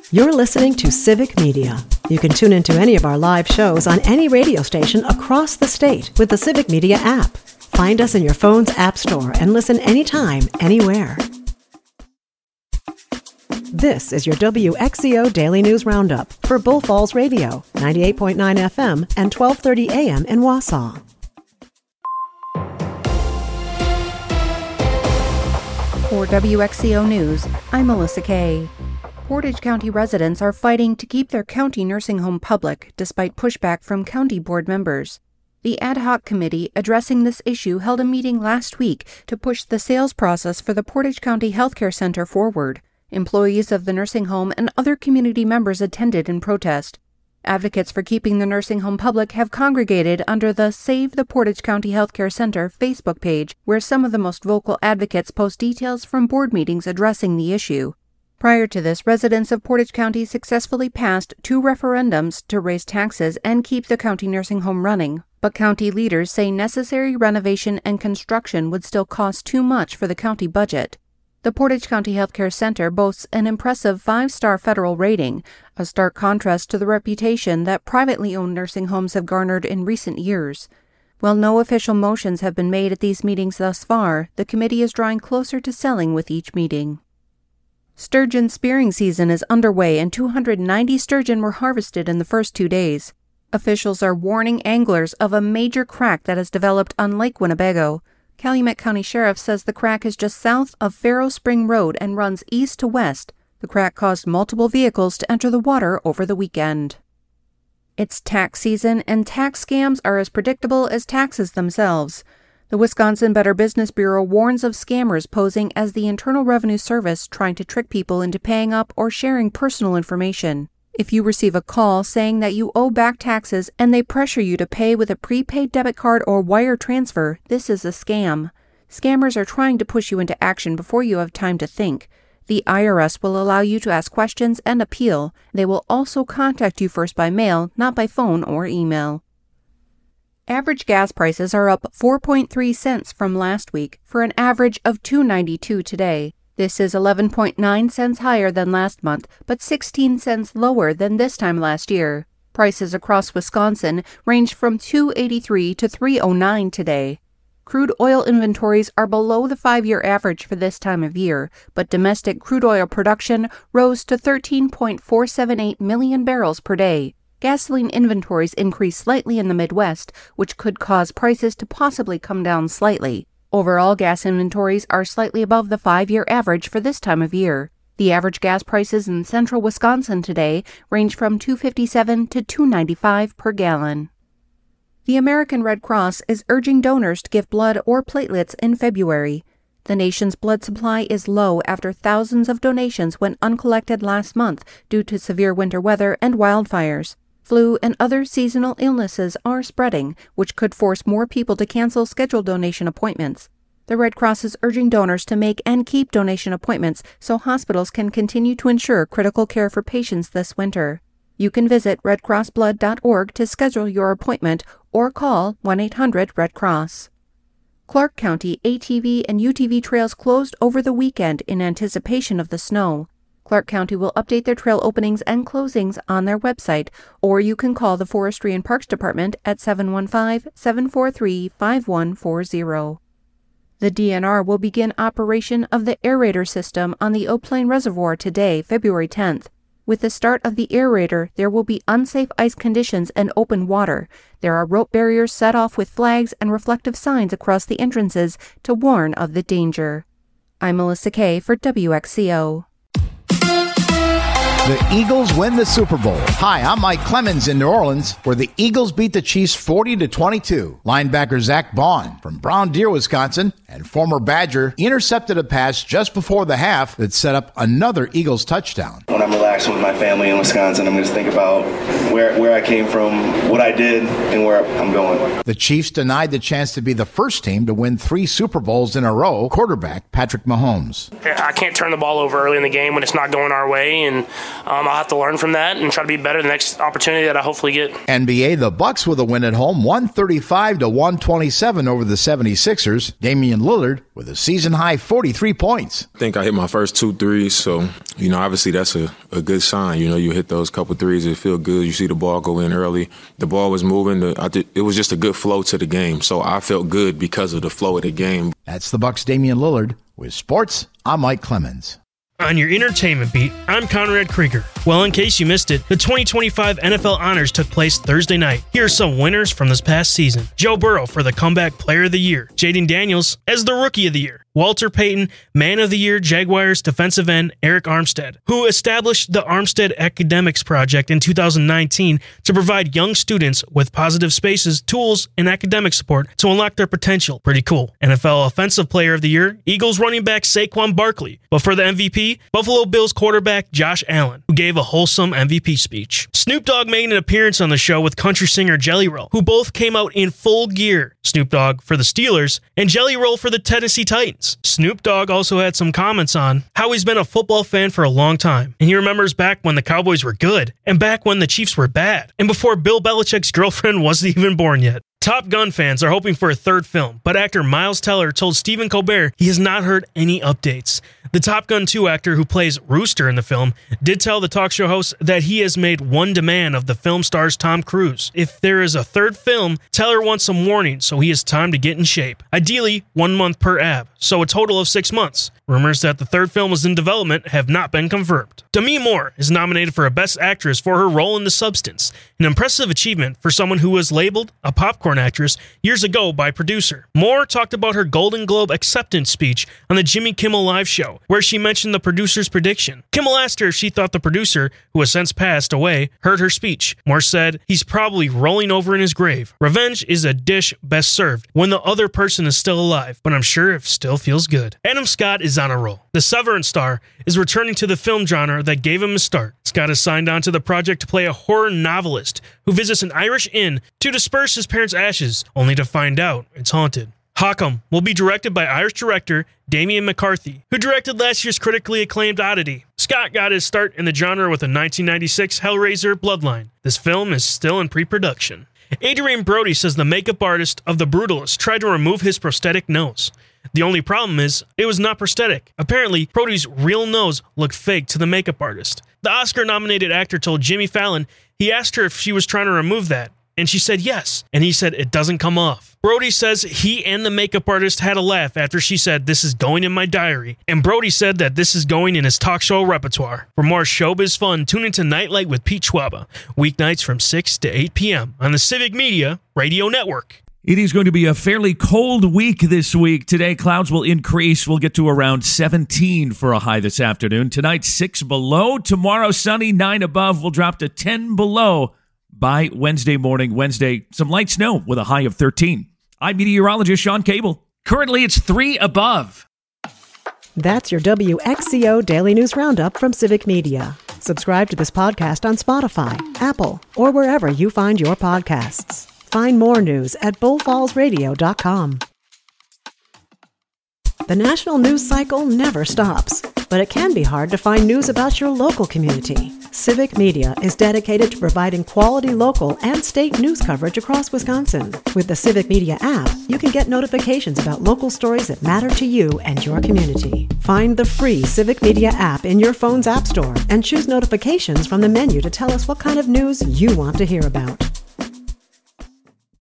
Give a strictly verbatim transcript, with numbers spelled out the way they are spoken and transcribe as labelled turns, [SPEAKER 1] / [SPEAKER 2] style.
[SPEAKER 1] You're listening to Civic Media. You can tune into any of our live shows on any radio station across the state with the Civic Media app. Find us in your phone's app store and listen anytime, anywhere. This is your W X C O Daily News Roundup for Bull Falls Radio, ninety-eight point nine F M and twelve thirty A M in Wausau.
[SPEAKER 2] For W X C O News, I'm Melissa Kay. Portage County residents are fighting to keep their county nursing home public despite pushback from county board members. The ad hoc committee addressing this issue held a meeting last week to push the sales process for the Portage County Healthcare Center forward. Employees of the nursing home and other community members attended in protest. Advocates for keeping the nursing home public have congregated under the Save the Portage County Healthcare Center Facebook page, where some of the most vocal advocates post details from board meetings addressing the issue. Prior to this, residents of Portage County successfully passed two referendums to raise taxes and keep the county nursing home running, but county leaders say necessary renovation and construction would still cost too much for the county budget. The Portage County Healthcare Center boasts an impressive five-star federal rating, a stark contrast to the reputation that privately owned nursing homes have garnered in recent years. While no official motions have been made at these meetings thus far, the committee is drawing closer to selling with each meeting. Sturgeon spearing season is underway and two hundred ninety sturgeon were harvested in the first two days. Officials are warning anglers of a major crack that has developed on Lake Winnebago. Calumet County Sheriff says the crack is just south of Faro Spring Road and runs east to west. The crack caused multiple vehicles to enter the water over the weekend. It's tax season, and tax scams are as predictable as taxes themselves. The Wisconsin Better Business Bureau warns of scammers posing as the Internal Revenue Service trying to trick people into paying up or sharing personal information. If you receive a call saying that you owe back taxes and they pressure you to pay with a prepaid debit card or wire transfer, this is a scam. Scammers are trying to push you into action before you have time to think. The I R S will allow you to ask questions and appeal. They will also contact you first by mail, not by phone or email. Average gas prices are up four point three cents from last week for an average of two dollars and ninety-two cents today. This is eleven point nine cents higher than last month, but sixteen cents lower than this time last year. Prices across Wisconsin range from two dollars and eighty-three cents to three dollars and nine cents today. Crude oil inventories are below the five-year average for this time of year, but domestic crude oil production rose to thirteen point four seven eight million barrels per day. Gasoline inventories increased slightly in the Midwest, which could cause prices to possibly come down slightly. Overall, gas inventories are slightly above the five-year average for this time of year. The average gas prices in central Wisconsin today range from two dollars and fifty-seven cents to two dollars and ninety-five cents per gallon. The American Red Cross is urging donors to give blood or platelets in February. The nation's blood supply is low after thousands of donations went uncollected last month due to severe winter weather and wildfires. Flu and other seasonal illnesses are spreading, which could force more people to cancel scheduled donation appointments. The Red Cross is urging donors to make and keep donation appointments so hospitals can continue to ensure critical care for patients this winter. You can visit red cross blood dot org to schedule your appointment or call one eight hundred red cross. Clark County A T V and U T V trails closed over the weekend in anticipation of the snow. Clark County will update their trail openings and closings on their website, or you can call the Forestry and Parks Department at seven one five, seven four three, five one four zero. The D N R will begin operation of the aerator system on the Eau Plaine Reservoir today, February tenth. With the start of the aerator, there will be unsafe ice conditions and open water. There are rope barriers set off with flags and reflective signs across the entrances to warn of the danger. I'm Melissa Kay for W X C O.
[SPEAKER 3] The Eagles win the Super Bowl. Hi, I'm Mike Clemens in New Orleans, where the Eagles beat the Chiefs forty to twenty-two. Linebacker Zach Bond from Brown Deer, Wisconsin, and former Badger intercepted a pass just before the half that set up another Eagles touchdown.
[SPEAKER 4] When I'm relaxing with my family in Wisconsin, I'm just thinking about where, where I came from, what I did, and where I'm going.
[SPEAKER 3] The Chiefs denied the chance to be the first team to win three Super Bowls in a row. Quarterback Patrick Mahomes.
[SPEAKER 5] I can't turn the ball over early in the game when it's not going our way, and um, I'll have to learn from that and try to be better the next opportunity that I hopefully get.
[SPEAKER 3] N B A, the Bucks with a win at home, one thirty-five to one twenty-seven over the seventy-sixers. Damian Lillard with a season-high forty-three points.
[SPEAKER 6] I think I hit my first two threes, so, you know, obviously that's a, a good sign. You know, you hit those couple threes, it feel good. You see the ball go in early. The ball was moving. The, I did, it was just a good flow to the game, so I felt good because of the flow of the game.
[SPEAKER 3] That's the Bucks' Damian Lillard. With sports, I'm Mike Clemens.
[SPEAKER 7] On your entertainment beat, I'm Conrad Krieger. Well, in case you missed it, the twenty twenty-five N F L Honors took place Thursday night. Here are some winners from this past season. Joe Burrow for the Comeback Player of the Year. Jaden Daniels as the Rookie of the Year. Walter Payton, Man of the Year, Jaguars defensive end Eric Armstead, who established the Armstead Academics Project in two thousand nineteen to provide young students with positive spaces, tools, and academic support to unlock their potential. Pretty cool. N F L Offensive Player of the Year, Eagles running back Saquon Barkley. But for the M V P, Buffalo Bills quarterback Josh Allen, who gave a wholesome M V P speech. Snoop Dogg made an appearance on the show with country singer Jelly Roll, who both came out in full gear. Snoop Dogg for the Steelers and Jelly Roll for the Tennessee Titans. Snoop Dogg also had some comments on how he's been a football fan for a long time, and he remembers back when the Cowboys were good, and back when the Chiefs were bad, and before Bill Belichick's girlfriend wasn't even born yet. Top Gun fans are hoping for a third film, but actor Miles Teller told Stephen Colbert he has not heard any updates. The Top Gun two actor who plays Rooster in the film did tell the talk show host that he has made one demand of the film star's Tom Cruise. If there is a third film, Teller wants some warning, so he has time to get in shape. Ideally, one month per ab, so a total of six months. Rumors that the third film is in development have not been confirmed. Demi Moore is nominated for a Best Actress for her role in The Substance, an impressive achievement for someone who was labeled a popcorn actress years ago by producer. Moore talked about her Golden Globe acceptance speech on the Jimmy Kimmel Live show, where she mentioned the producer's prediction. Kimmel asked her if she thought the producer, who has since passed away, heard her speech. Moore said, "He's probably rolling over in his grave. Revenge is a dish best served when the other person is still alive, but I'm sure it still feels good." Adam Scott is on a roll. The Severance star is returning to the film genre that gave him a start. Scott is signed on to the project to play a horror novelist who visits an Irish inn to disperse his parents' ashes, only to find out it's haunted. Hawk'em will be directed by Irish director Damian McCarthy, who directed last year's critically acclaimed Oddity. Scott got his start in the genre with a nineteen ninety-six Hellraiser Bloodline. This film is still in pre-production. Adrian Brody says the makeup artist of The Brutalist tried to remove his prosthetic nose. The only problem is, it was not prosthetic. Apparently, Brody's real nose looked fake to the makeup artist. The Oscar-nominated actor told Jimmy Fallon he asked her if she was trying to remove that, and she said yes, and he said it doesn't come off. Brody says he and the makeup artist had a laugh after she said this is going in my diary, and Brody said that this is going in his talk show repertoire. For more showbiz fun, tune into Nightlight with Pete Schwaba, weeknights from six to eight p.m. on the Civic Media Radio Network.
[SPEAKER 8] It is going to be a fairly cold week this week. Today, clouds will increase. We'll get to around seventeen for a high this afternoon. Tonight, six below. Tomorrow, sunny, nine above. We'll drop to ten below by Wednesday morning. Wednesday, some light snow with a high of thirteen. I'm meteorologist Sean Cable. Currently, it's three above.
[SPEAKER 1] That's your W X C O Daily News Roundup from Civic Media. Subscribe to this podcast on Spotify, Apple, or wherever you find your podcasts. Find more news at bull falls radio dot com. The national news cycle never stops, but it can be hard to find news about your local community. Civic Media is dedicated to providing quality local and state news coverage across Wisconsin. With the Civic Media app, you can get notifications about local stories that matter to you and your community. Find the free Civic Media app in your phone's app store and choose notifications from the menu to tell us what kind of news you want to hear about.